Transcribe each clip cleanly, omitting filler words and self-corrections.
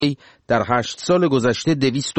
در 8 سال گذشته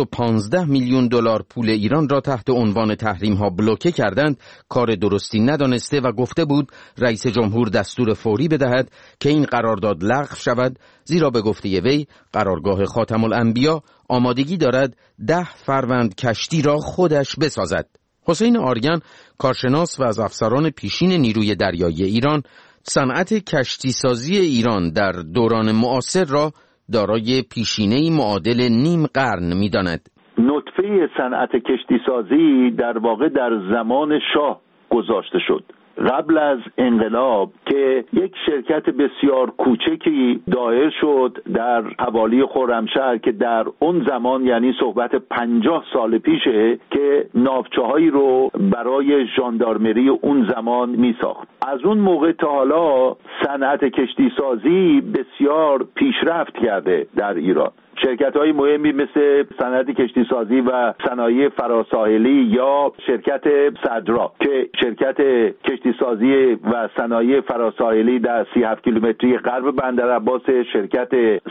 215 میلیون دلار پول ایران را تحت عنوان تحریم‌ها بلوکه کردند، کار درستی ندانسته و گفته بود رئیس جمهور دستور فوری بدهد که این قرارداد لغو شود، زیرا به گفته وی قرارگاه خاتم الانبیا آمادگی دارد 10 فروند کشتی را خودش بسازد. حسین آریان، کارشناس و از افسران پیشین نیروی دریایی ایران، صنعت کشتی سازی ایران در دوران معاصر را دارای پیشینه‌ای معادل نیم قرن می‌داند. نطفه صنعت کشتی سازی در واقع در زمان شاه گذاشته شد، قبل از انقلاب، که یک شرکت بسیار کوچکی دایر شد در حوالی خرمشهر که در اون زمان، یعنی صحبت 50 سال پیشه، که ناوچه‌هایی رو برای ژاندارمری اون زمان میساخت. از اون موقع تا حالا صنعت کشتی سازی بسیار پیشرفت کرده در ایران. شرکت‌های مهمی مثل صنعت کشتی سازی و صنایع فراساحلی یا شرکت صدرا که شرکت کشتی سازی و صنایع فراساحلی در 37 کیلومتری غرب بندر عباس، شرکت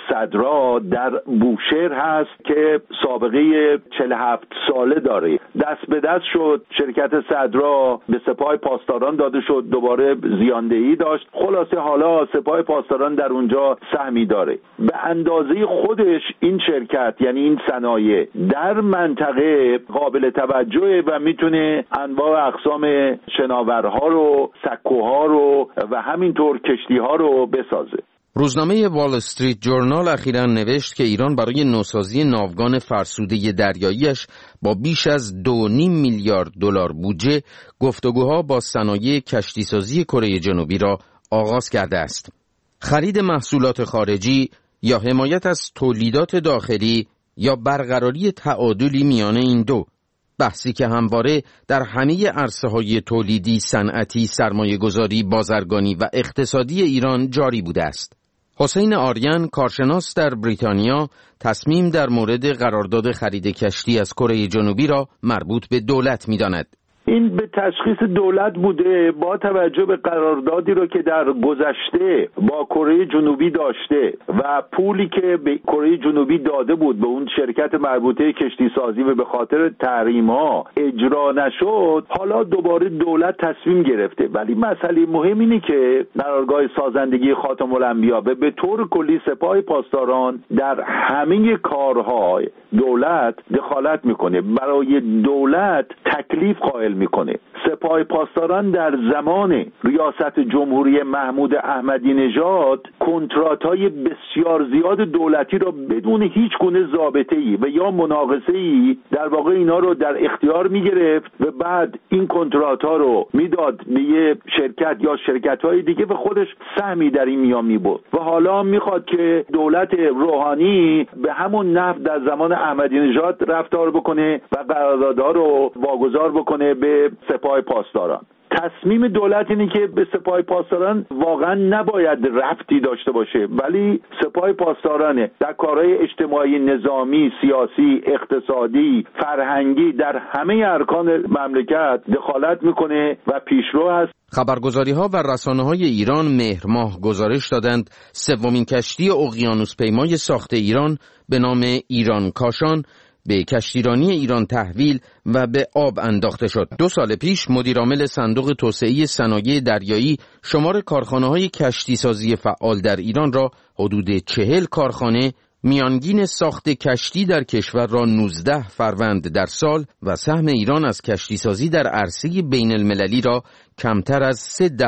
صدرا در بوشهر هست که سابقه 47 ساله داره. دست به دست شد شرکت صدرا، به سپاه پاسداران داده شد، دوباره زیاندهی داشت. خلاصه حالا سپاه پاسداران در اونجا سهمی داره. به اندازه خودش این شرکت، یعنی این صنایع، در منطقه قابل توجهه و میتونه انواع اقسام شناورها رو، سکوها رو و همینطور کشتیها رو بسازه. روزنامه وال استریت جورنال اخیراً نوشت که ایران برای نوسازی ناوگان فرسوده دریاییش با بیش از 2.5 میلیارد دلار بودجه گفتگوها با صنایع کشتیسازی کره جنوبی را آغاز کرده است. خرید محصولات خارجی یا حمایت از تولیدات داخلی یا برقراری تعادلی میان این دو، بحثی که همواره در همه عرصه‌های تولیدی، صنعتی، سرمایه‌گذاری، بازرگانی و اقتصادی ایران جاری بوده است. حسین آریان، کارشناس در بریتانیا، تصمیم در مورد قرارداد خرید کشتی از کره جنوبی را مربوط به دولت می‌داند. این به تشخیص دولت بوده با توجه به قراردادی رو که در گذشته با کره جنوبی داشته و پولی که به کره جنوبی داده بود به اون شرکت مربوطه کشتی سازی و به خاطر تحریم‌ها اجرا نشد. حالا دوباره دولت تصمیم گرفته، ولی مسئله مهم اینه که قرارگاه سازندگی خاتم الانبیا به طور کلی سپاه پاسداران در همه کارهای دولت دخالت میکنه، برای دولت تکلیف قائل میکنه. سپاه پاسداران در زمان ریاست جمهوری محمود احمدی نژاد کنترات‌های بسیار زیاد دولتی را بدون هیچ گونه ضابطه‌ای و یا مناقصه‌ای در واقع اینا رو در اختیار میگرفت و بعد این کنترات‌ها رو میداد به یه شرکت یا شرکت‌های دیگه و خودش سهمی در این میان میبرد و حالا میخواد که دولت روحانی به همون نحو در زمان احمدی نژاد رفتار بکنه و قراردادها رو واگذار بکنه به سپاه پاسداران. تصمیم دولت اینه که به سپاه پاسداران واقعا نباید ربطی داشته باشه، ولی سپاه پاسداران در کارهای اجتماعی، نظامی، سیاسی، اقتصادی، فرهنگی در همه ارکان مملکت دخالت میکنه و پیشرو هست. خبرگزاری‌ها و رسانه‌های ایران مهر ماه گزارش دادند سومین کشتی اقیانوس‌پیمای ساخت ایران به نام ایران کاشان به کشتیرانی ایران تحویل و به آب انداخته شد. 2 سال پیش مدیرعامل صندوق توسعه صنایع دریایی شمار کارخانه‌های کشتیسازی فعال در ایران را حدود 40 کارخانه، میانگین ساخت کشتی در کشور را 19 فروند در سال و سهم ایران از کشتیسازی در عرصه بین المللی را کمتر از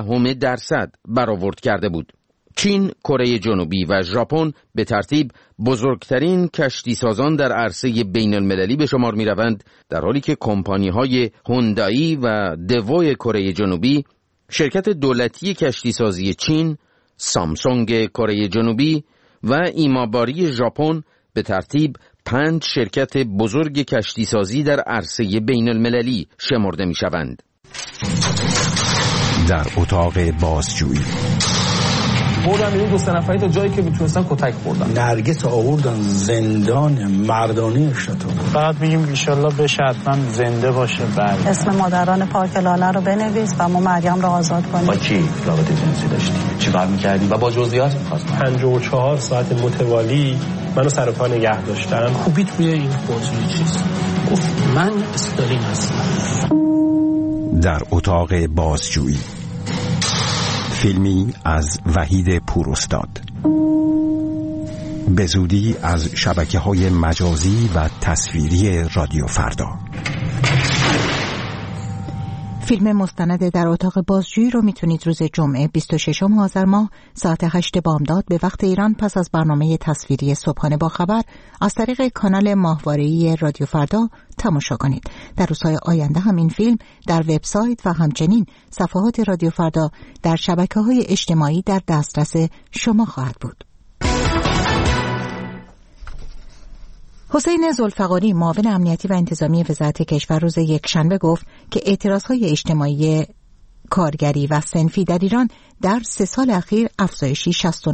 0.3% برآورد کرده بود. چین، کره جنوبی و ژاپن به ترتیب بزرگترین کشتی سازان در عرصه بین المللی به شمار می روند، در حالی که کمپانی‌های هوندای و دوو کره جنوبی، شرکت دولتی کشتی سازی چین، سامسونگ کره جنوبی و ایماباری ژاپن به ترتیب 5 شرکت بزرگ کشتی سازی در عرصه بین المللی شمرده می شوند. در اتاق بازجویی بردن این 2 نفری تا جایی که میتونستن کتک خوردن. نرگس آوردن زندان مردانه شاتو. فقط بگیم انشالله بشه حتما زنده باشه. بله. اسم مادران پاک لاله رو بنویس و ما مریم رو آزاد کنیم. با کی رابطه جنسی داشتی؟ چیکار می‌کردی و با جزئیات می‌خواستم. 54 ساعت متوالی منو سر پا نگه داشتن. خوبی توی این موضوع چیست؟ گفت من استالین هستم. در اتاق بازجویی، فیلمی از وحید پوراستاد، به زودی از شبکه‌های مجازی و تصویری رادیو فردا. فیلم مستند در اتاق بازجویی رو میتونید روز جمعه 26 آذر ماه ساعت 8 بامداد به وقت ایران پس از برنامه تصویری صبحانه با خبر از طریق کانال ماهواره‌ای رادیو فردا تماشا کنید. در روزهای آینده هم این فیلم در وبسایت و همچنین صفحات رادیو فردا در شبکه‌های اجتماعی در دسترس شما خواهد بود. حسین ذوالفقاری معاون امنیتی و انتظامی وزارت کشور روز یکشنبه گفت که اعتراضهای اجتماعی کارگری و صنفی در ایران در 3 سال اخیر افزایشی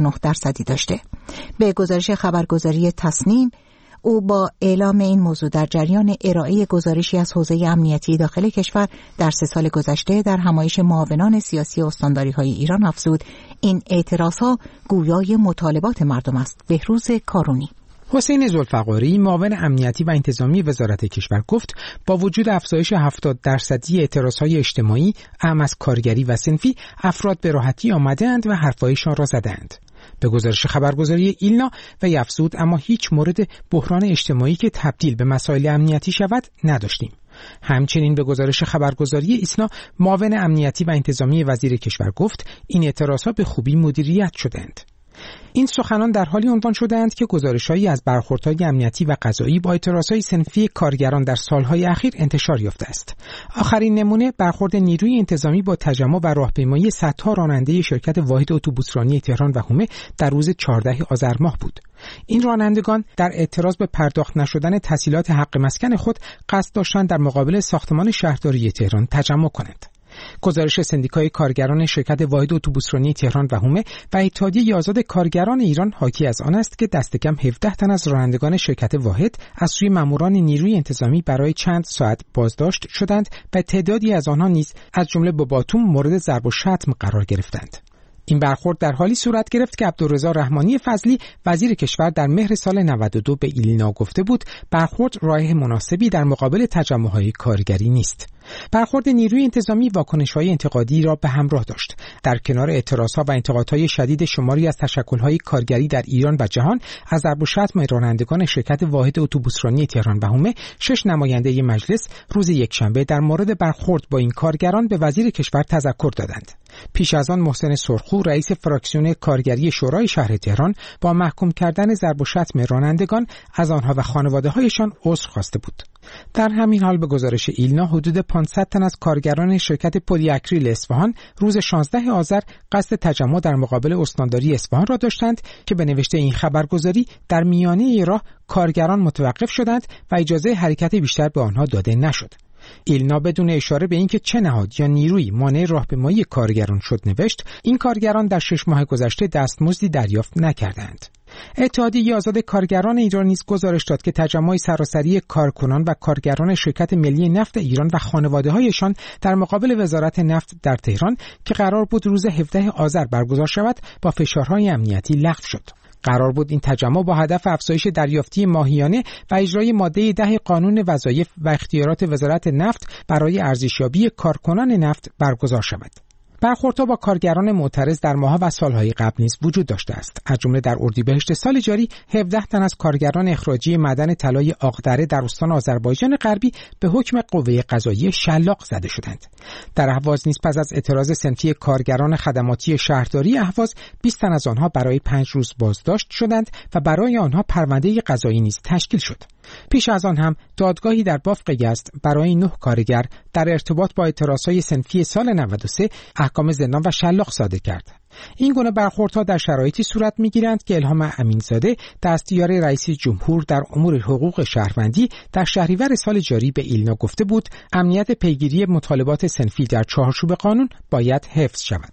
69% داشته. به گزارش خبرگزاری تصنیم، او با اعلام این موضوع در جریان ارائه گزارشی از حوزه امنیتی داخل کشور در 3 سال گذشته در همایش معاونان سیاسی استانداری‌های ایران افزود این اعتراضها گویای مطالبات مردم است. بهروز کارونی. حسین ذوالفقاری معاون امنیتی و انتظامی وزارت کشور گفت با وجود افزایش 70% اعتراضهای اجتماعی اعم از کارگری و صنفی، افراد به راحتی آمدند و حرفایشان را زدند. به گزارش خبرگزاری ایلنا و افزود اما هیچ مورد بحران اجتماعی که تبدیل به مسائل امنیتی شود نداشتیم. همچنین به گزارش خبرگزاری ایسنا معاون امنیتی و انتظامی وزیر کشور گفت این اعتراضها به خوبی مدیریت شدند. این سخنان در حالی عنوان شدند که گزارش‌هایی از برخوردهای امنیتی و قضایی با اعتراضهای صنفی کارگران در سالهای اخیر انتشار یافته است. آخرین نمونه برخورد نیروی انتظامی با تجمع و راهپیمایی صدها راننده شرکت واحد اتوبوسرانی تهران و هومه در روز 14 آذر ماه بود. این رانندگان در اعتراض به پرداخت نشدن تسهیلات حق مسکن خود قصد داشتند در مقابل ساختمان شهرداری تهران تجمع کنند. گزارش سندیکای کارگران شرکت واحد اتوبوسرانی تهران و هومه و اتحادیه آزاد کارگران ایران حاکی از آن است که دست کم 17 تن از رانندگان شرکت واحد از سوی ماموران نیروی انتظامی برای چند ساعت بازداشت شدند و تعدادی از آنها نیز از جمله با باتوم مورد ضرب و شتم قرار گرفتند. این برخورد در حالی صورت گرفت که عبدالرضا رحمانی فضلی وزیر کشور در مهر سال 92 به ایلینا گفته بود برخورد راه مناسبی در مقابل تجمع‌های کارگری نیست. برخورد نیروی انتظامی واکنش‌های انتقادی را به همراه داشت. در کنار اعتراضها و انتقادهای شدید شماری از تشکل‌های کارگری در ایران و جهان از ضرب و شتم رانندگان شرکت واحد اتوبوسرانی تهران و هومه، 6 نماینده مجلس روز یکشنبه در مورد برخورد با این کارگران به وزیر کشور تذکر دادند. پیش از آن محسن سرخو رئیس فراکسیون کارگری شورای شهر تهران با محکوم کردن ضرب و شتم رانندگان از آنها و خانواده‌هایشان عذر خواسته بود. در همین حال به گزارش ایلنا حدود 500 تن از کارگران شرکت پلی اکریل اصفهان روز 16 آذر قصد تجمع در مقابل استانداری اصفهان را داشتند که به نوشته این خبرگزاری در میانه راه کارگران متوقف شدند و اجازه حرکت بیشتر به آنها داده نشد. ایلنا بدون اشاره به اینکه چه نهاد یا نیرویی مانع راهپیمایی کارگران شد نوشت این کارگران در 6 ماه گذشته دستمزدی دریافت نکردند. اتحادیه آزاد کارگران ایران نیز گزارش داد که تجمع سراسری کارکنان و کارگران شرکت ملی نفت ایران و خانواده‌هایشان در مقابل وزارت نفت در تهران که قرار بود روز 17 آذر برگزار شود با فشارهای امنیتی لغو شد. قرار بود این تجمع با هدف افزایش دریافتی ماهیانه و اجرای ماده 10 قانون وظایف و اختیارات وزارت نفت برای ارزشیابی کارکنان نفت برگزار شود. برخوردها با کارگران معترض در ماه‌ها و سالهای قبل نیز وجود داشته است. از جمله در اردیبهشت سال جاری 17 تن از کارگران اخراجی معدن طلای آقدره در استان آذربایجان غربی به حکم قوه قضاییه شلاق زده شدند. در اهواز نیز پس از اعتراض صنفی کارگران خدماتی شهرداری اهواز 20 تن از آنها برای 5 روز بازداشت شدند و برای آنها پرونده قضایی نیز تشکیل شد. پیش از آن هم دادگاهی در بافق یزد برای 9 کارگر در ارتباط با اعتراضهای صنفی سال 93 احکام زندان و شلاق صادر کرد. این گونه برخوردها در شرایطی صورت می‌گیرند که الهام امینزاده دستیار رئیس جمهور در امور حقوق شهروندی در شهریور سال جاری به ایلنا گفته بود امنیت پیگیری مطالبات صنفی در چارچوب قانون باید حفظ شود.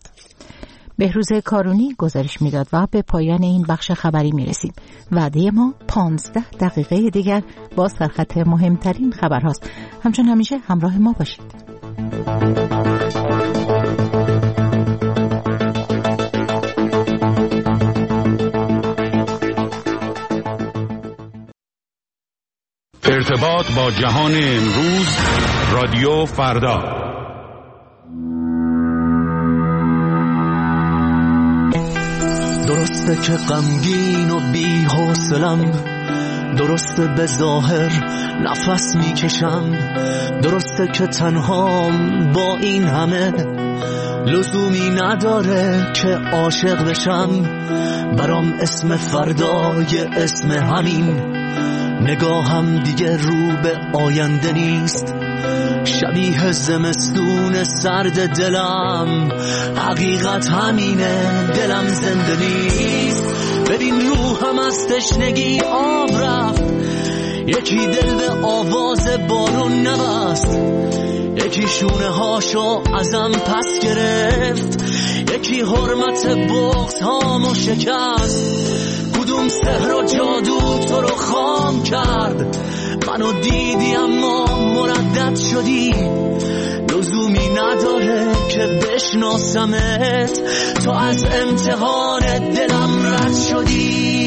بهروز کارونی گزارش میداد و به پایان این بخش خبری میرسیم. وعده ما 15 دقیقه دیگر با سرخط مهمترین خبرهاست. همچون همیشه همراه ما باشید. ارتباط با جهان امروز، رادیو فردا. درسته که غمگین و بی‌حوصله‌ام، درسته به ظاهر نفس میکشم، درسته که تنهام با این همه، لزومی نداره که عاشق بشم. برام اسم فردای اسم همین، نگاهم دیگه رو به آینده نیست، شبیه زمستون سرد دلم. حقیقت همینه، دلم زنده نیست. ببین روحم از تشنگی آب رفت، یکی دل به آواز بارون نبست، یکی شونه هاشو ازم پس گرفت، یکی حرمت بغض هامو شکست. کدوم سحر و جادو تو رو خام کرد؟ منو دیدی اما مردد شدی، لزومی نداره که بشناسمت، تو از امتحان دلم رد شدی.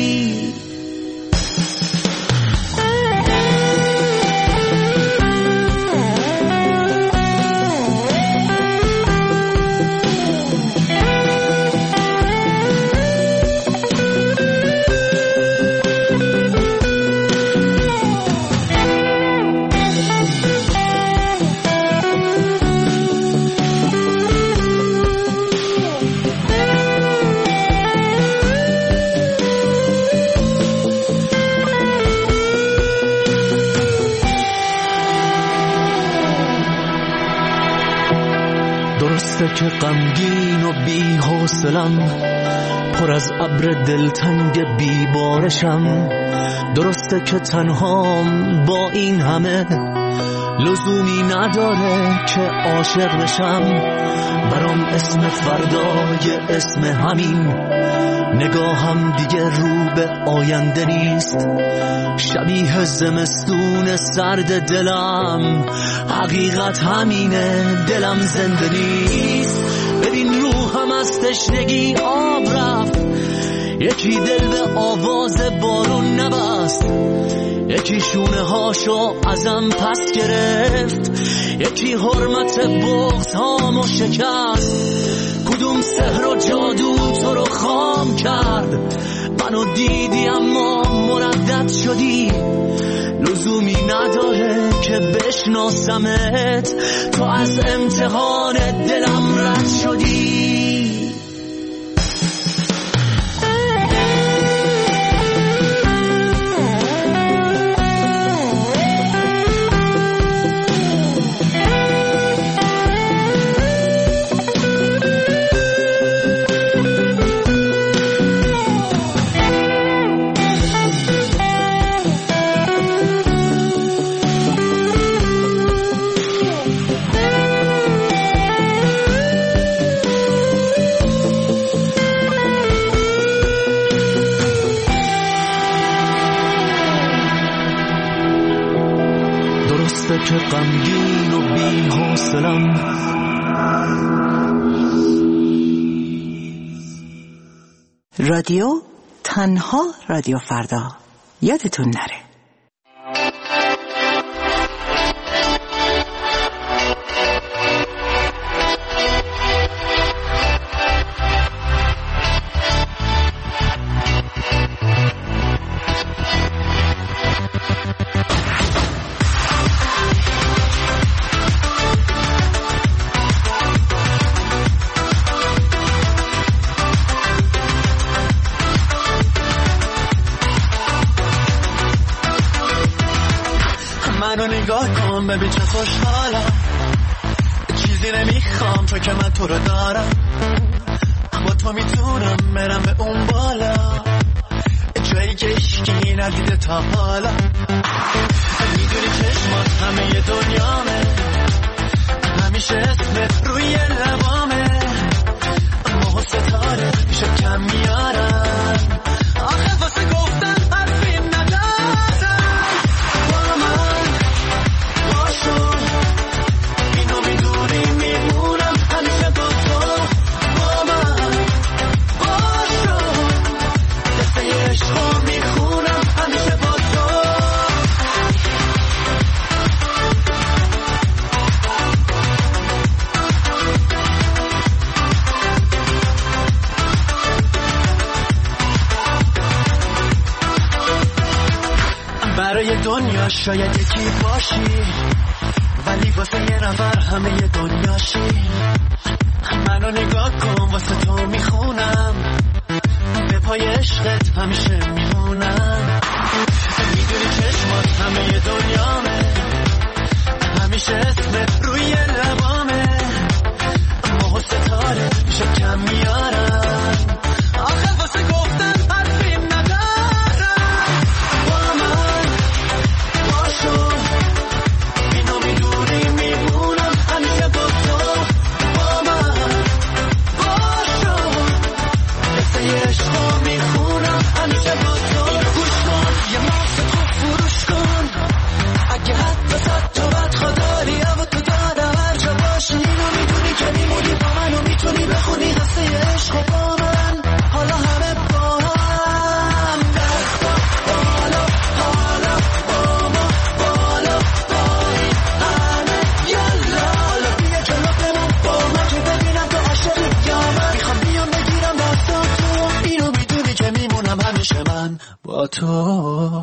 که غمگین و بی‌حوصله‌ام، پر از ابر دلتنگ بیبارشم، درسته که تنهام با این همه، لزومی نداره که عاشق بشم. برام اسم فردای اسم همین، نگاهم دیگه رو به آینده نیست، شبیه زمستون سرد دلم. حقیقت همینه، دلم زنده نیست. ببین روحم از تشنگی آب رفت، یکی دل به آواز بارون نبست، یکی شونه هاشو ازم پس گرفت، یکی حرمت بغض هامو شکست. کدوم سحر و جادو تو رو خام کرد؟ منو دیدی اما مردد شدی، لزومی نداره که بشناسمت، تو از امتحان دلم رد شدی. که غمگین و بی‌حوصله‌ام. رادیو تنها رادیو فردا، یادتون نره. منو نگاه کن ببین چه خوشحالم، چیزی نمیخوام تو که من تو رو دارم، با تو میتونم برم به اون بالا، جایی که هیچکی ندیده تا حالا. میدونی چشمات همه دنیامه، همیشه اسمت روی لبامه، ماه و ستاره میشه کم میارم، آخه واسه گفتن حرفی ندارم. با من باشو، اینو میدونی میمونم همیشه با تو. با من باشو، دسته عشقو میخونم همیشه با تو. برای دنیا شاید یکی باشی، ولی واسه یه نفر همه ی دنیاشی. منو نگاه کن واسه تو میخونم، به پای عشقت همیشه میمونم. میدونی چشمات همه ی دنیامه، همیشه اسمت روی لبامه. ماه و ستاره شکم میارم، آخه واسه گفتن حرفی ندارم. با من باشو، اینو میدونی میمونم همیشه با تو. با من باشو، قصه عشقو میخونم همیشه با تو. اینو گوش کن، یه ماسه خوب فروش کن، اگه حتی صد تو بدخوا داری اما تو دادم هر جا باشی. اینو میدونی که میمونی با من و میتونی بخونی قصه عشقو با من. حالا همه با هم دستا بالا، حالا با ما بالا پایین همه یالا. حالا بیا جلو بمون با من که ببینم تو عاشقی یا من. میخوام بیام بگیرم دستا تو، اینو میدونی که میمونم همیشه من با تو.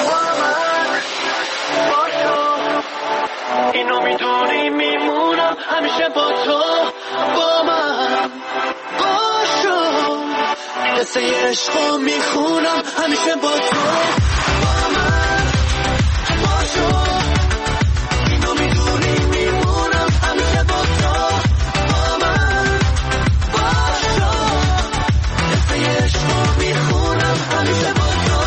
اینو میدونی میمونم همیشه با تو. با من باشو، قصه عشقو میخونم همیشه با تو. با من باشو، اینو میدونی میمونم همیشه با تو. با من باشو، قصه عشقو میخونم همیشه با تو.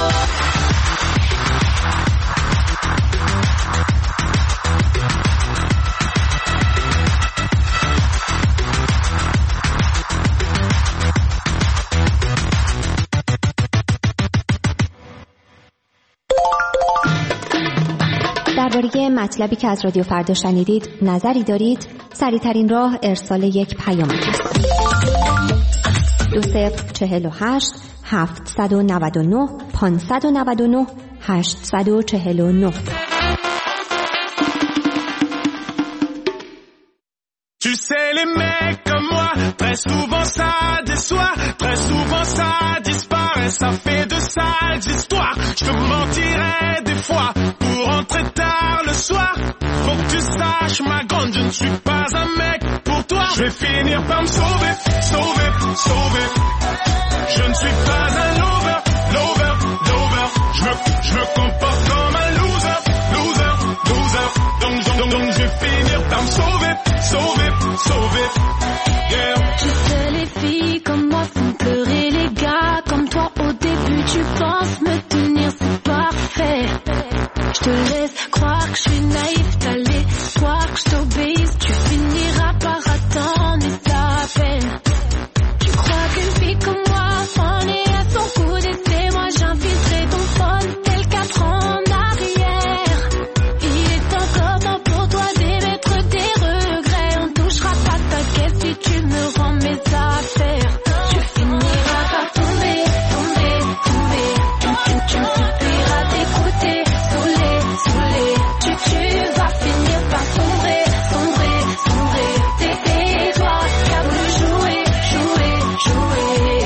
درباره مطلبی که از رادیو فردا شنیدید نظری دارید؟ سریع‌ترین راه ارسال یک پیام است. 2048 799 599 849. Tu sais les mecs comme moi, très souvent ça déçoit, très souvent ça disparaît, ça fait de sales histoires. Je te mentirais des fois pour rentrer tard le soir. Faut que tu saches ma grande, je ne suis pas un mec pour toi. Je vais finir par me sauver, sauver, sauver. Je ne suis pas un lover, lover, lover. Je me comporte comme un loser, loser, loser. Donc je vais finir par me sauver, sauver, sauver. Yeah. Tu sais les filles comme moi font pleurer les gars comme toi. Au début tu penses me tenir, c'est parfait. Je te laisse croire que je suis naïf, t'allais croire que je t'obéisse. Tu finiras par attendre et ta peine. Tu crois qu'une fille comme moi en est à son coup d'essai. Moi j'inviterai ton phone tel 4 ans en arrière. Il est encore temps pour toi d'émettre des regrets. On touchera pas ta caisse si tu me rends mes affaires. Tu finiras par tomber, tomber, tomber. Tu me suffiras d'écouter, saoulé, saoulé. Tu vas finir par sombrer, sombrer, sombrer. C'est toi qui as voulu jouer, jouer, jouer.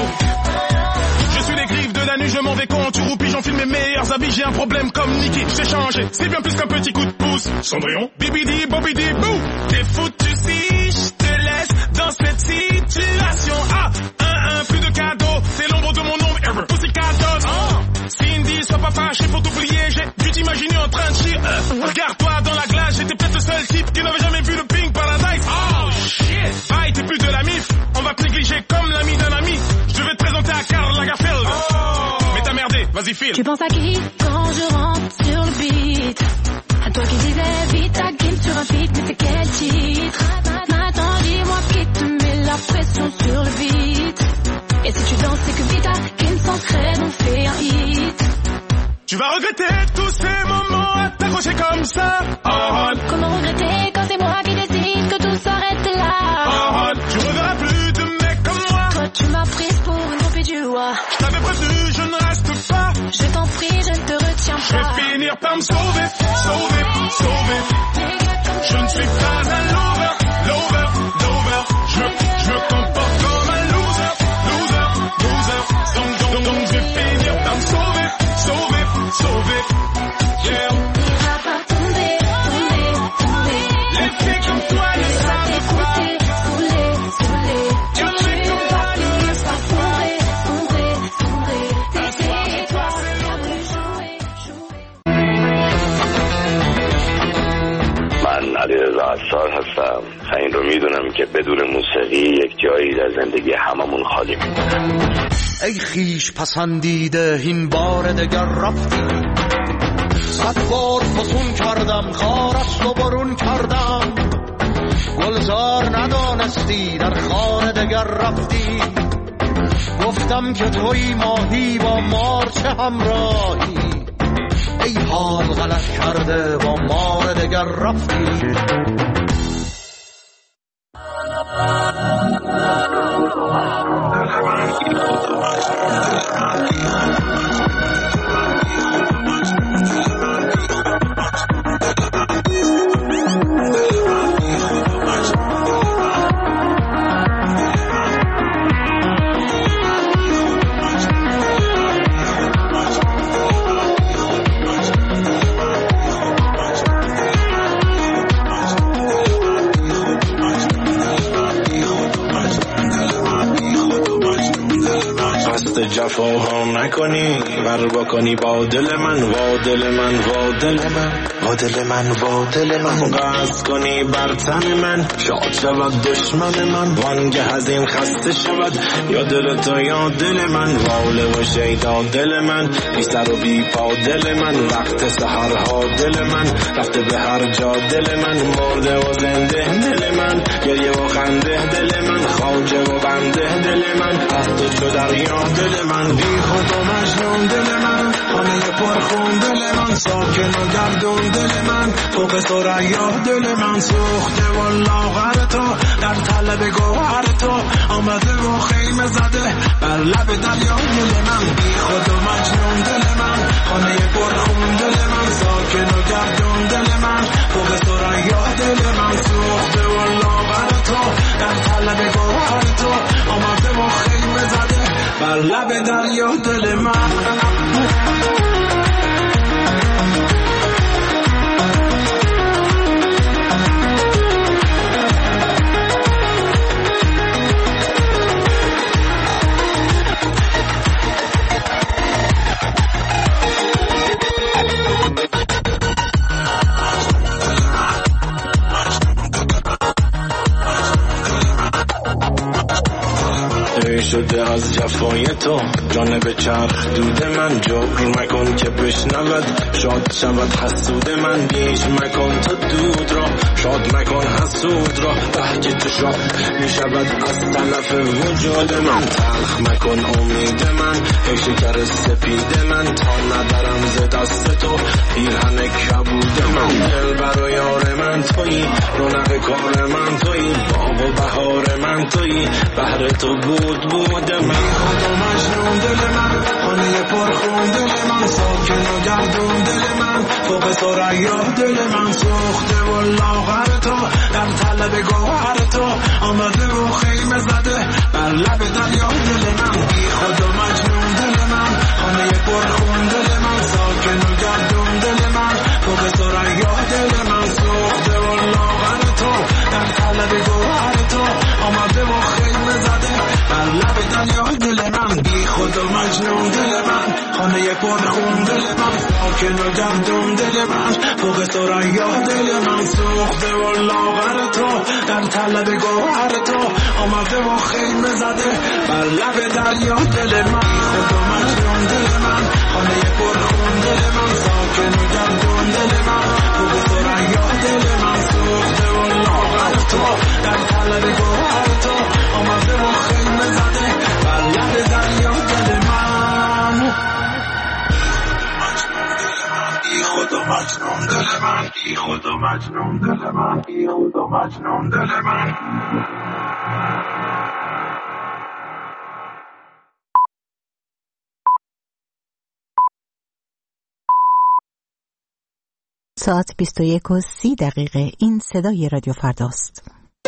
Je suis les griffes de la nuit, je m'en vais quand tu roupis, j'enfile mes meilleurs habits. J'ai un problème comme Nicky, j'ai changé, c'est bien plus qu'un petit coup de pouce. Cendrillon, bibidi, bobidi, bou. T'es foutu si je te laisse dans cette situation. Ah, plus de cadeaux, c'est l'ombre de mon ombre, ever. Pussycat Dolls. Cindy, sois pas fâché, faut t'oublier, j'ai dû t'imaginer en train de chier. Regarde-toi dans la glace, j'étais peut-être le seul type qui n'avait jamais vu le Pink Paradise. Oh shit, bye, t'es plus de la MIF, on va te négliger comme l'ami d'un ami. Je devais te présenter à Karl Lagerfeld. Mais t'as merdé, vas-y file. Tu penses à qui quand je rentre sur le beat? À toi qui disais vite ta game sur un beat, mais c'est quel titre? Maintenant dis-moi qui te met la pression sur le beat. Et si tu danses c'est que Vita qui me s'ancrait, on fait un hit. Tu vas regretter tous ces moments à t'accrocher comme ça. Comment regretter quand c'est moi qui décide que tout s'arrête là? Tu reverras plus de mecs comme moi. Toi tu m'as prise pour une groupie du roi. Je t'avais prévenu, je ne reste pas. Je t'en prie, je ne te retiens pas. Je vais finir par me sauver, sauver, sauver. Je ne suis pas un lover, lover, lover. Je me comporte comme un loser, loser, loser. Donc je vais finir par me sauver, sauver, sauver. علیرضا عصار هستم. این رو میدونم که بدون موسیقی یک جایی در زندگی هممون خالی میمونه. ای خیش پسندیده این بار دگر رفتی، 100 بار فسون کردم خارش رو برون کردم، گلزار ندانستی در خانه دگر رفتی، گفتم که توی ماهی با مار چه همراهی، ای حال غلط کرده با مار دگر رفتی. جفاها نکنی بر بکنی با دل من، وا دل من، وا دل من، وا دل من، وا دل من، قصد کنی بر تن من، شاد شود دشمن من، وانگه از این خسته شود یا دل تو یا دل من، واله و شیدا دل من، بی سر و بی پا دل من، وقت سحرها دل من، رفته به هر جا دل من، مرده و زنده دل من، گریه و خنده دل من، خواجه و بنده دل من، از تو چو دریا دل من، بی خود و مجنون دل من، خانه پرخون دل من، ساکن و گردون دل من، فوق ثریا دل من، سوخته و لاغر تو در طلب گوهر تو، آمده و خیمه زده بر لب دریا دل من، بی خود و مجنون دل من، خانه پرخون دل من، ساکن و گردون دل من، فوق ثریا دل من، سوخته و لاغر تو در طلب گوهر تو، آمده و خیمه زده بر لب دریا دل من. شده از جفای تو جانب چرخ دود من، جبر مکن که بشنود شاد شود حسود من، بیش مکن تا دود را شاد مکن حسود را، بهجه تو شاد می شود از طرف وجود من، تلخ مکن امید من، ای شکر سپید من، تا ندارم ز دست تو پیرهن کبود من، دل بر و یار من تویی، رونق کار من تویی، باغ و بهار من تویی، بهر تو بود من، خود و مجنون دل من، خانه پرخون دل من، ساکن و گردون دل من، فوق ثریا دل من، سوخته و لاغر تو در طلب گوهر تو، آمده و خیمه زده بر لب دریا دل من، بی خود و مجنون دل من، خانه پرخون دل من، ساکن و گردون دل من، فوق ثریا دل من، سوخته و لاغر تو در طلب گوهر تو، آمده و خیمه زده بر لب دریا دل من، بی خود و مجنون دل من، خانه پرخون دل من، ساکن و گردون دل من، فوق ثریا دل من، سوخته و لاغر تو در طلب گوهر تو، آمده و خیمه زده بر لب دریا دل من، بی خود و مجنون دل من، خانه پرخون دل من، ساکن و گردون دل من، فوق ثریا دل من، سوخته و لاغر تو در طلب گوهر تو، آمده و خیمه زده بر لب دریا دل من. بی خود و مجنون دل من، بی خود و مجنون دل من، بی خود و مجنون دل من. ساعت 21:30 این صدای رادیو فرداست.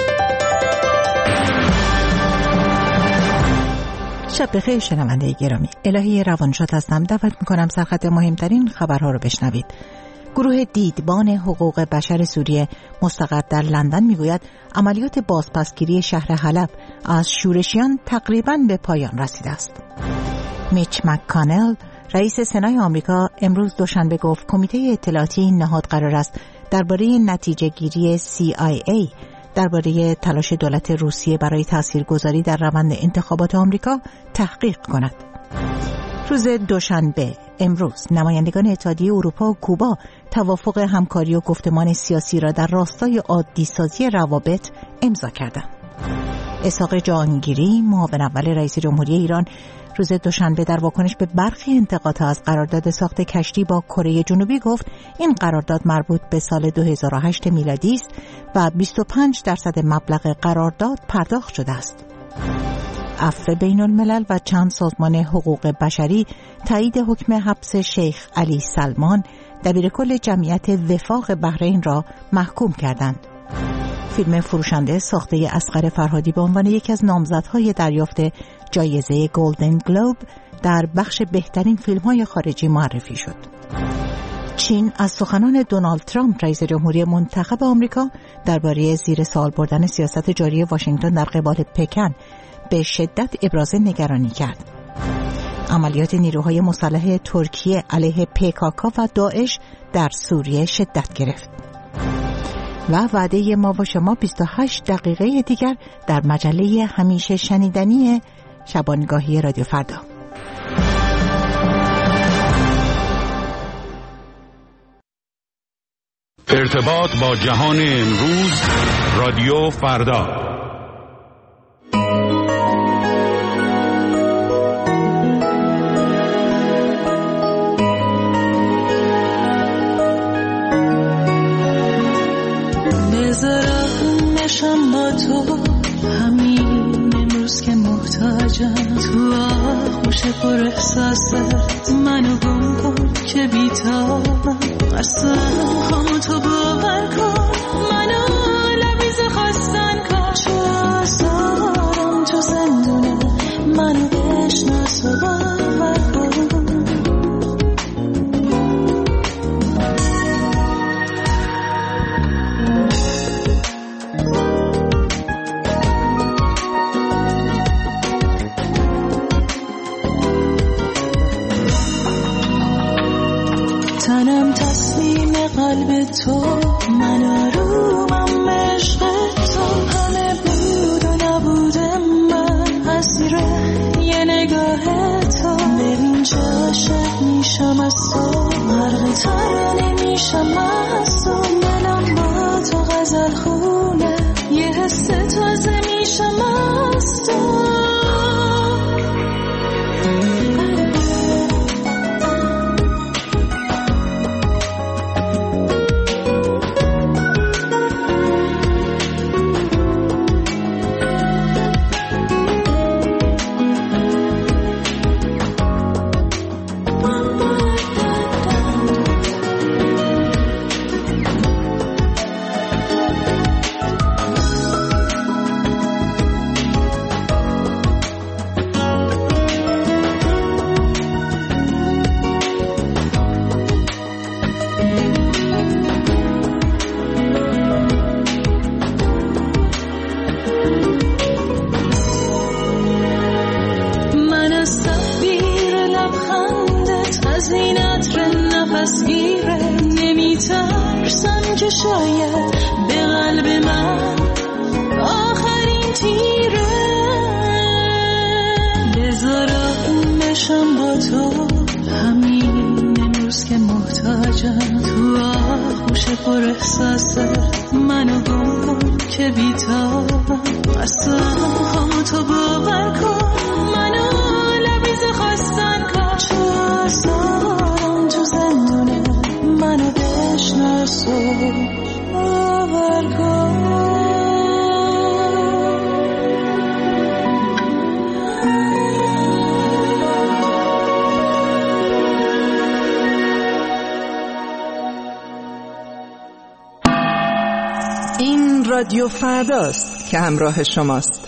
شب بخیر شنونده گرامی. الهی روانشاد هستم. دعوت میکنم سرخط مهمترین خبرها رو بشنوید. گروه دیدبان حقوق بشر سوریه مستقر در لندن میگوید عملیات بازپسگیری شهر حلب از شورشیان تقریباً به پایان رسیده است. میچ مک‌کانل رئیس سنای آمریکا امروز دوشنبه گفت کمیته اطلاعاتی این نهاد قرار است درباره نتیجه گیری CIA درباره تلاش دولت روسیه برای تاثیرگذاری در روند انتخابات آمریکا تحقیق کند. روز دوشنبه امروز نمایندگان اتحادیه اروپا و کوبا توافق همکاری و گفتمان سیاسی را در راستای عادی‌سازی روابط امضا کردند. اسحاق جهانگیری معاون اول رئیس جمهوری ایران روز دوشنبه در واکنش به برخی انتقادها از قرارداد ساخت کشتی با کره جنوبی گفت این قرارداد مربوط به سال 2008 میلادی است و 25% مبلغ قرارداد پرداخت شده است. عفو بین الملل و چند سازمان حقوق بشری تایید حکم حبس شیخ علی سلمان دبیرکل جمعیت وفاق بحرین را محکوم کردند. فیلم فروشنده ساخته اصغر فرهادی به عنوان یکی از نامزدهای دریافت جایزه گلدن گلوب در بخش بهترین فیلم‌های خارجی معرفی شد. چین از سخنان دونالد ترامپ رئیس جمهوری منتخب آمریکا درباره زیر سوال بردن سیاست جاری واشنگتن در قبال پکن به شدت ابراز نگرانی کرد. عملیات نیروهای مسلح ترکیه علیه PKK و داعش در سوریه شدت گرفت. و وعده ما و شما 28 دقیقه دیگر در مجله همیشه شنیدنی شبانگاهی رادیو فردا. ارتباط با جهان امروز رادیو فردا. بذارم با تو همین امروز که محتاجم تو آغوش پر احساست منو گم کن که بیتابم اصلا خامو تو باور کن منو لبیز خواستن کن چو آزارم تو زندونه منو بشناس و باور کن تنم تسلیم قلب تو من آرومم عشق تو همه بود و نبود من اسیر یه نگاه تو ببین چه عاشق میشم از تو غرق ترانه میشم از تو دلم با تو غزل خونه یه حس تازه میشم از تو شاید به قلب من آخرین تیره بذارم بشم با تو همین امروز که محتاجم تو آغوش پر احساست منو گم کن که بیتابم اصلا خامو تو باور کن منو لبیز خواستن کن چو آزارم تو زندونه منو بشناس و باور کن این رادیو فرداست که همراه شماست.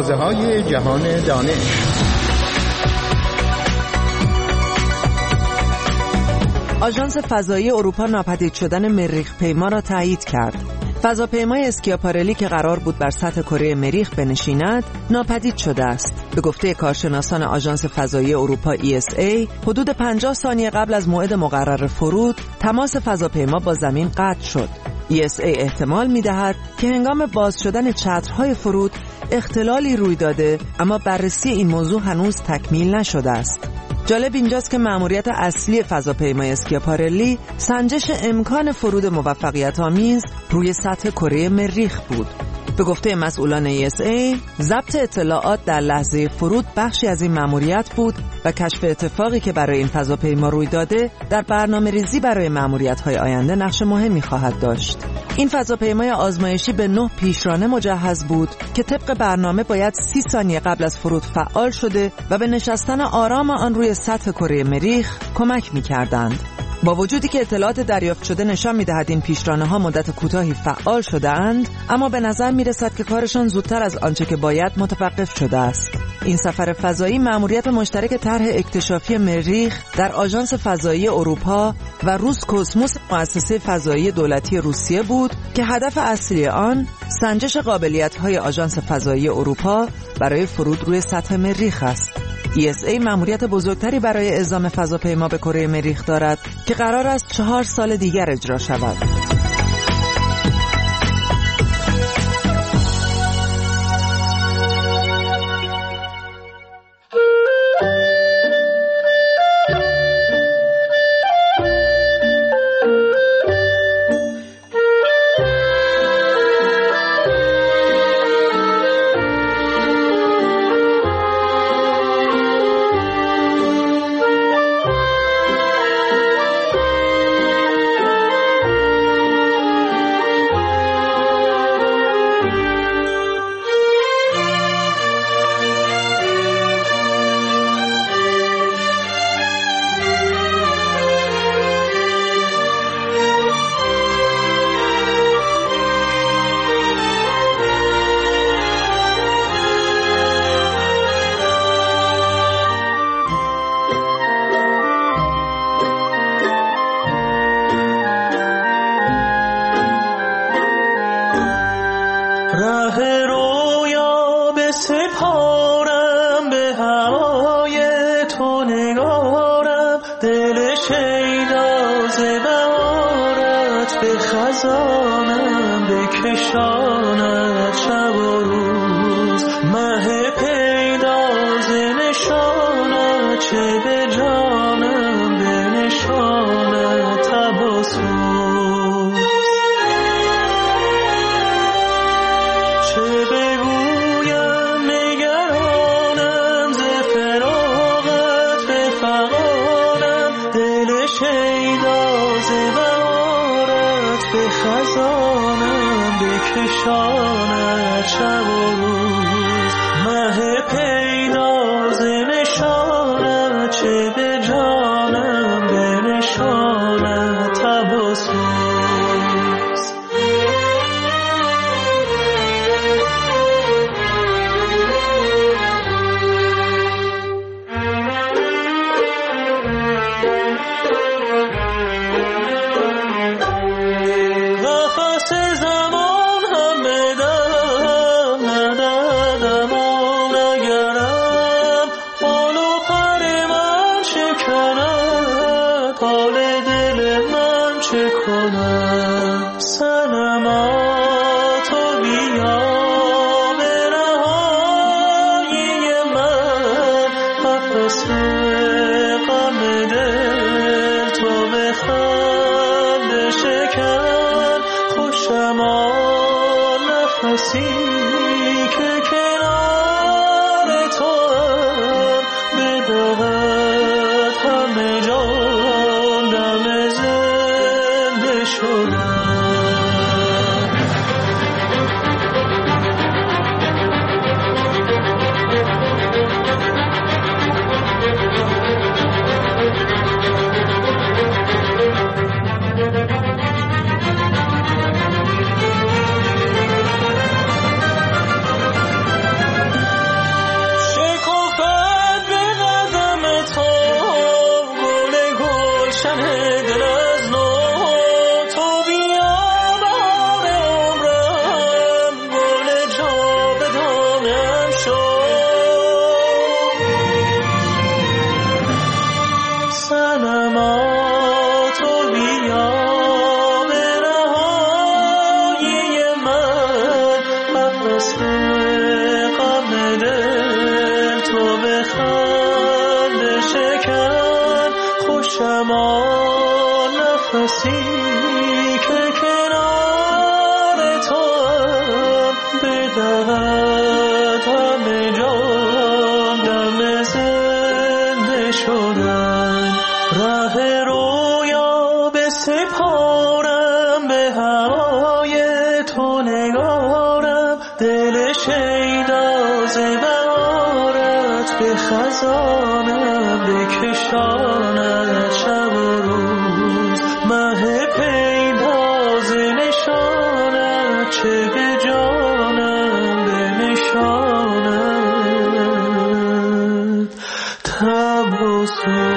آوازه‌های جهان دانش. آژانس فضایی اروپا ناپدید شدن مریخ پیما را تایید کرد. فضاپیمای اسکیاپارلی که قرار بود بر سطح کره مریخ بنشیند، ناپدید شده است. به گفته کارشناسان آژانس فضایی اروپا ESA، حدود 50 ثانیه قبل از موعد مقرر فرود، تماس فضاپیما با زمین قطع شد. ESA احتمال می‌دهد که هنگام باز شدن چترهای فرود اختلالی روی داده، اما بررسی این موضوع هنوز تکمیل نشده است. جالب اینجاست که مأموریت اصلی فضاپیمای اسکیاپارلی سنجش امکان فرود موفقیت‌آمیز روی سطح کره مریخ بود. به گفته مسئولان ESA، ضبط اطلاعات در لحظه فرود بخشی از این مأموریت بود و کشف اتفاقی که برای این فضاپیما روی داده در برنامه‌ریزی برای مأموریت‌های آینده نقش مهمی خواهد داشت. این فضاپیمای آزمایشی به 9 پیشرانه مجهز بود که طبق برنامه باید 30 ثانیه قبل از فرود فعال شده و به نشستن آرام آن روی سطح کره مریخ کمک می‌کردند. با وجودی که اطلاعات دریافت شده نشان می‌دهد این پیشرانه‌ها مدت کوتاهی فعال شده‌اند، اما به نظر می‌رسد که کارشان زودتر از آنچه که باید متوقف شده است. این سفر فضایی مأموریت مشترک طرح اکتشافی مریخ در آژانس فضایی اروپا و روسکوسموس، مؤسسه فضایی دولتی روسیه بود که هدف اصلی آن سنجش قابلیت‌های آژانس فضایی اروپا برای فرود روی سطح مریخ است. ESA مأموریت بزرگتری برای اعزام فضاپیما به کره مریخ دارد که قرار است 4 سال دیگر اجرا شود. کردن دل از نو تو بیا بهار عمرم گل جاودانم شو صنما تو بیا به رهایی من قفس غم دل تو به خنده شکن خوشم آن نفسی که کنار توام بدهد همه جان دم زنده شدن ره رویا به سپارم به هوای تو نگارم دل شیدا ز بهارت به خزانم بکشاند شب و روز مه پیدا ز نشانت چه به جانم بنشاند تب و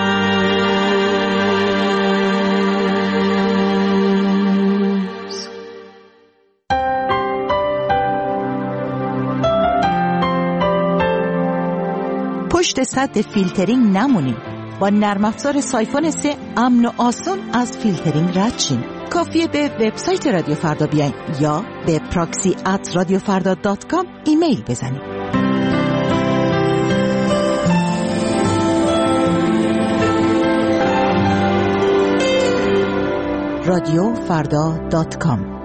پشت سد فیلترینگ نمونید. با نرم افزار سایفون 3 امن و آسان از فیلترینگ رد شین. کافیه به وبسایت رادیو فردا بیاین یا به proxy@radiofarda.com ایمیل بزنید. radiofarda.com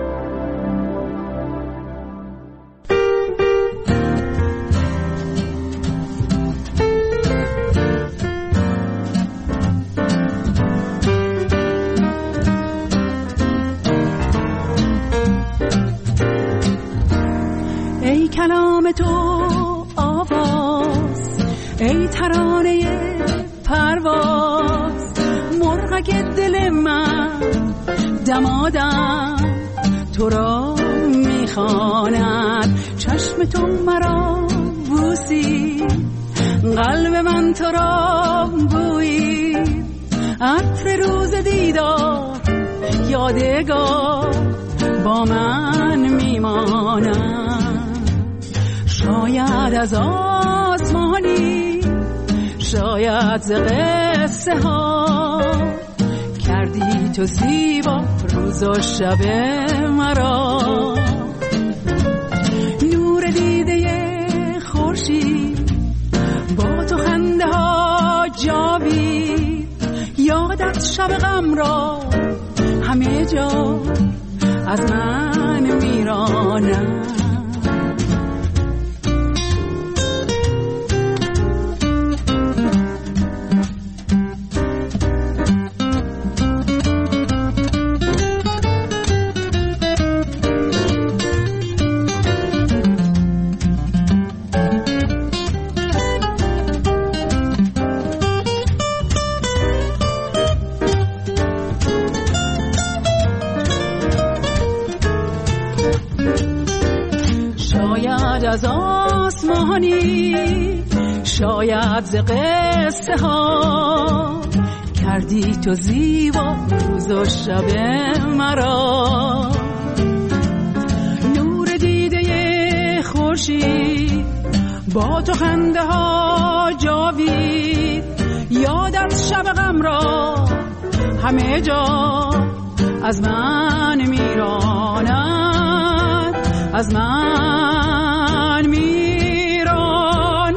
ای کلام تو آواز، ای ترانه پرواز، مرغک دل من دمادم تو را میخواند. چشم تو مرا بوسی، قلب من تو را بویی، عطر روز دیدار یادگار با من میماند. شاید از آسمانی، شاید ز قصه ها، کردی تو زیبا روز و شب مرا. نور دیده خورشید با تو خنده ها جاوید، یادت شب غم را همه جا از من میرانم. از آسمانی، شاید ز قصه ها، کردی تو زیبا روز و شب مرا. نور دیده خورشید با تو خنده ها جاوید، یادت شب غم را همه جا از من میراند، از من میراند.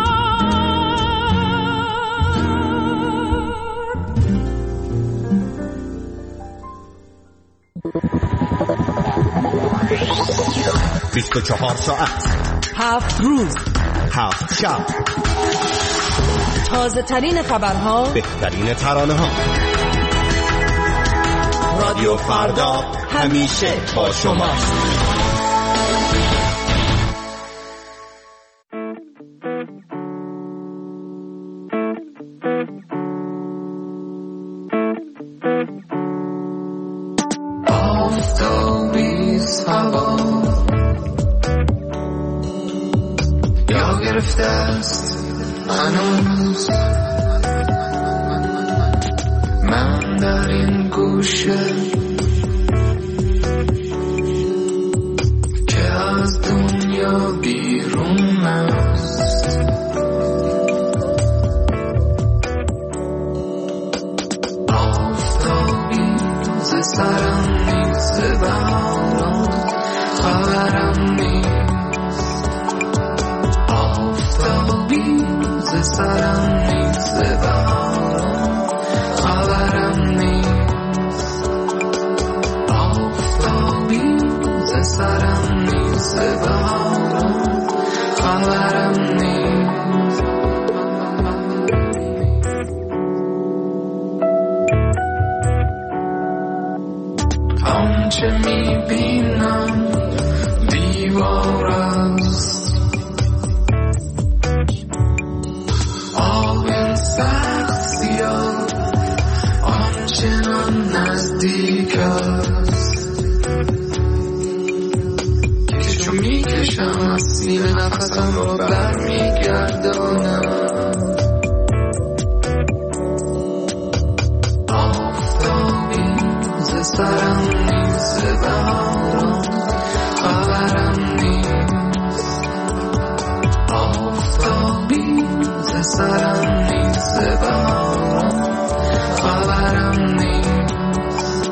بیست و 24 ساعت، 7 روز، 7 شب، تازه ترین خبرها، بهترین ترانه ها. رادیو فردا همیشه با شماست. آفتابیز هوا یا گرفته است هنوز، من گوشه که از دنیا بیرون است. آفتابی ز سرم نیست، بهاران خبرم نیست. آفتابی ز سرم نیست، بهاران خبرم نیست. آفتابی ز سرم نیست، بهاران خبرم نیست. آنچه میبینم دیوار است، آب سخت سیاه آنچنان نزدیک است که چون میکشم از سینه نفسم را برمیگردانم. آفتابی ز سرم نیست، بهاران خبرم نیست. آفتابی ز سرم نیست، بهاران خبرم نیست.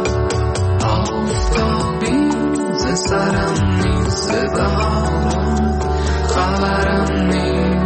آفتابی ز سرم نیست، بهاران خبرم نیست.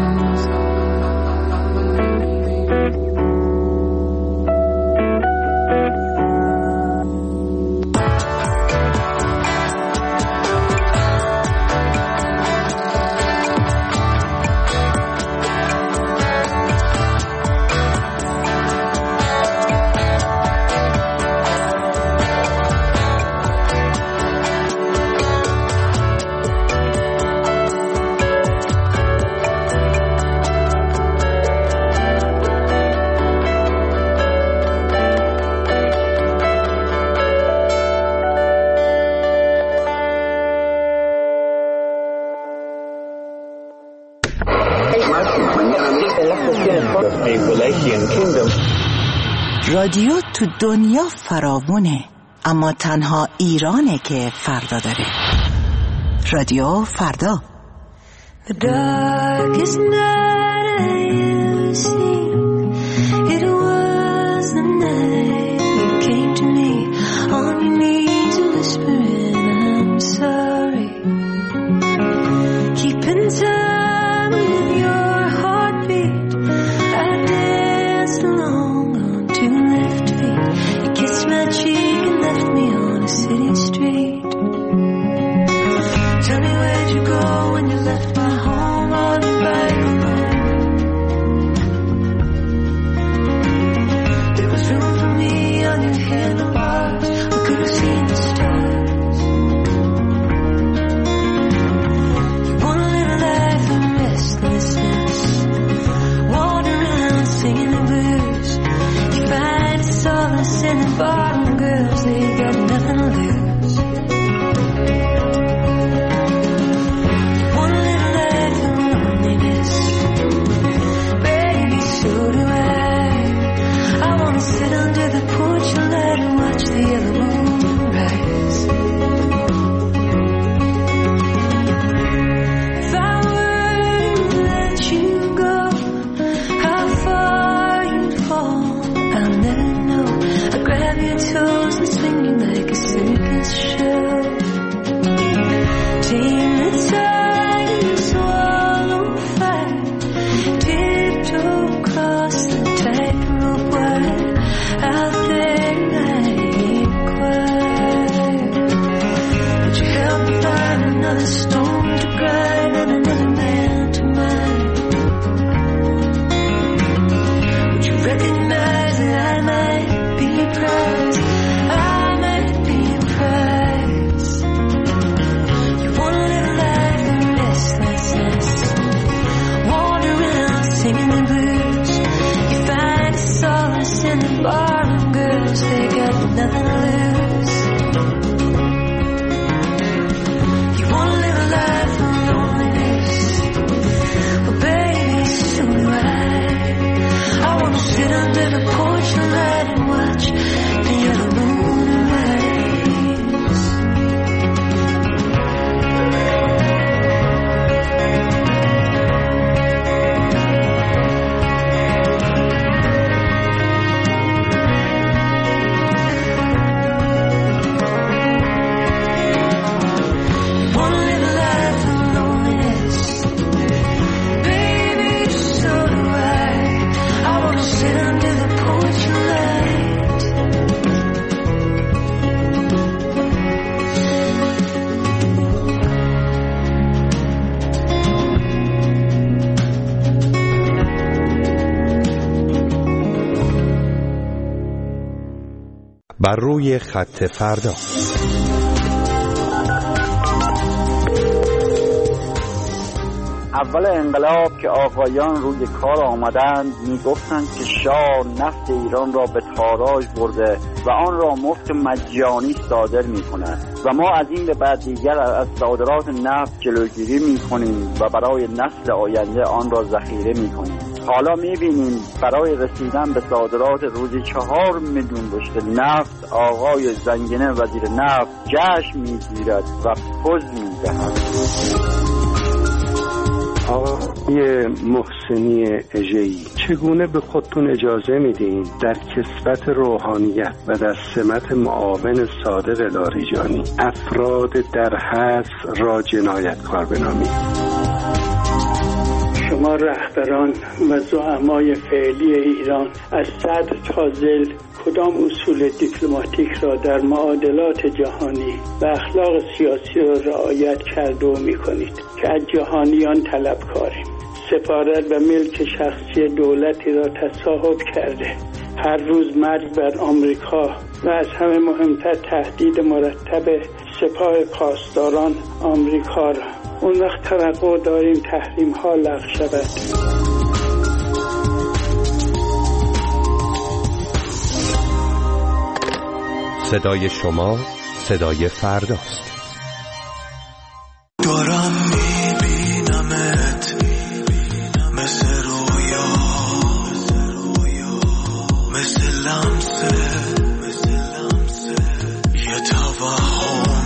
رادیو تو دنیا فراوونه، اما تنها ایرانه که فردا داره. رادیو فردا. The darkest night I ever seen, it was the night you came to me on your knees whispering I'm sorry, keeping time with your heartbeat. I danced along on two left feet. You kissed my cheek and left me on a city street. Tell me where'd you go when you left my home on your bike alone? There was room for me on your handlebars. We could have seen the stars. You wanna live a life of restlessness, wandering around singing the blues. You find solace in the bottom girls, they got nothing to lose. Sit under the porch and let her watch the yellow moon rise. If I were to let you go, how far you'd fall, I'll never know. I grab your toes and swing you like a circus show. Tame the tide and swallow fire, tiptoe across the tightrope wire. Out there I inquire, would you help me find another stone to grind and another man to mind? Would you recognize that I might be a prize? I might be a prize. بر روی خط فردا. اول انقلاب که آقایان روی کار آمدند میگفتند که شاه نفت ایران را به تاراج برده و آن را مفت مجانی صادر می‌کند و ما از این به بعد دیگر از صادرات نفت جلوگیری می‌کنیم و برای نسل آینده آن را ذخیره می‌کنیم. حالا می‌بینیم برای رسیدن به صادرات روزی 4 میلیون بشکه نفت آقای زنگنه وزیر نفت جشن می‌گیرد و پوز می‌دهد. آقای محسنی اژه‌ای، چگونه به خودتون اجازه میدین در کسوت روحانیت و در سمت معاون صادق لاریجانی افراد در حصر را جنایتکار بنامید؟ شما رهبران و زعمای فعلی ایران از صدر تا ذیل کدام اصول دیپلماتیک را در معادلات جهانی و اخلاق سیاسی را رعایت کرده و می‌کنید که از جهانیان طلبکاریم؟ سفارت و ملک شخصی دولتی را تصاحب کرده، هر روز مرگ بر آمریکا و از همه مهمتر تهدید مرتب سپاه پاسداران آمریکا را. اون وقت توقع داریم تحریم ها لغو شود. صدای شما صدای فرداست. دارم میبینمت مثل رویا، مثل لمسه یه توهم.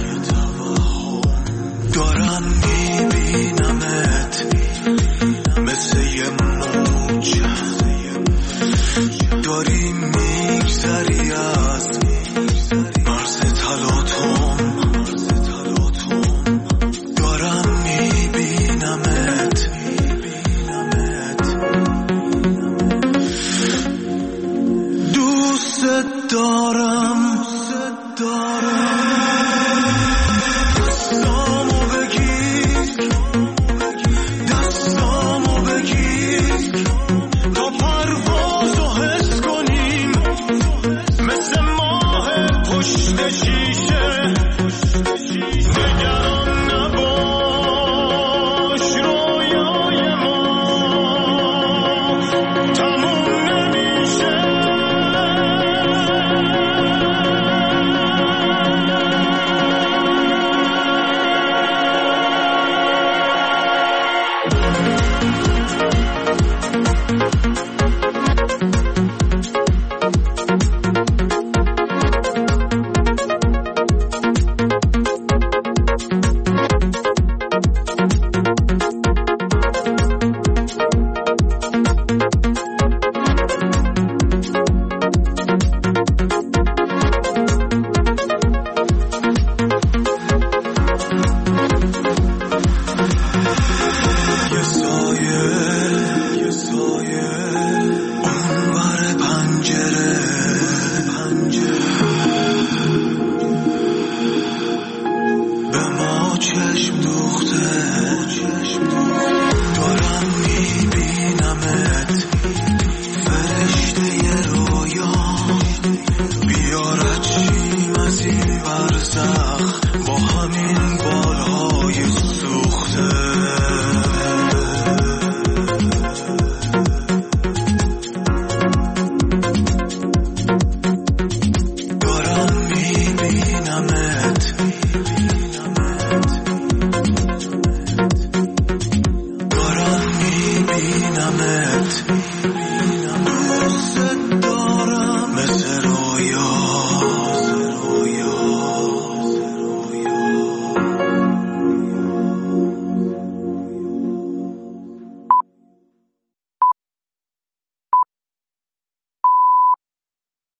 دارم میبینمت مثل یه موج، داری میگذری از مرز تلاطم. دارم میبینمت دوست دارم.